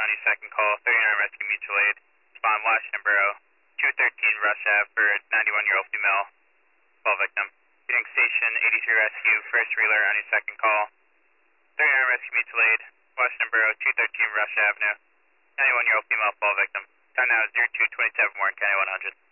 on your second call, 39 Rescue Mutual Aid, respond Washington Borough, 213 Rush Ave for 91-year-old female, fall victim. Getting station 83 Rescue, first reeler on your second call, 39 Rescue Mutual Aid, Washington Borough, 213 Rush Avenue, 91-year-old female, fall victim. Time now is 0227 Warren County 100.